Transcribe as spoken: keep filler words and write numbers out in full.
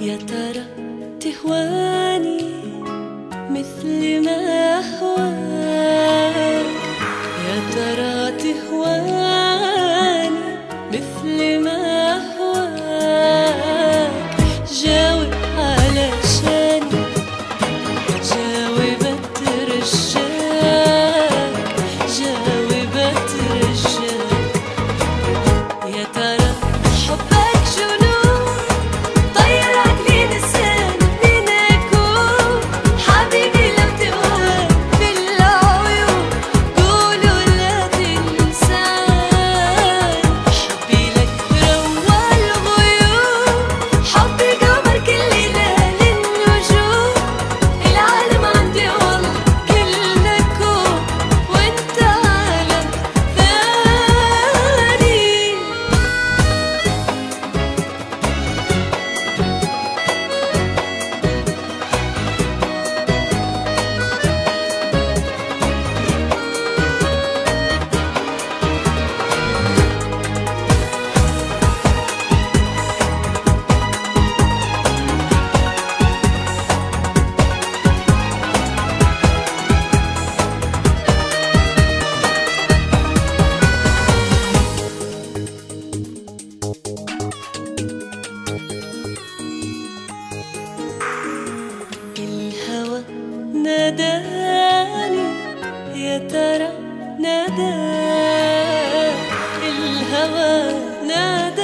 يا ترى تهواني مثل ما أهواك؟ يا ترى تهواني مثل ما أهواك؟ جاوب علشاني، جاوب أترجاك، جاوب أترجاك. يا ترى حبك جنون طير عقلي نسان مين أكون؟ حبيبي لو تهون في العيون قولوا لا تنسان. حبي لك روى الغيوم، حبي قمر كل ليلة للنجوم. العالم عندي والله كله كون وانت عالم ثاني. الهوى ناداني، يا ترى ناداني، الهوى ناداني.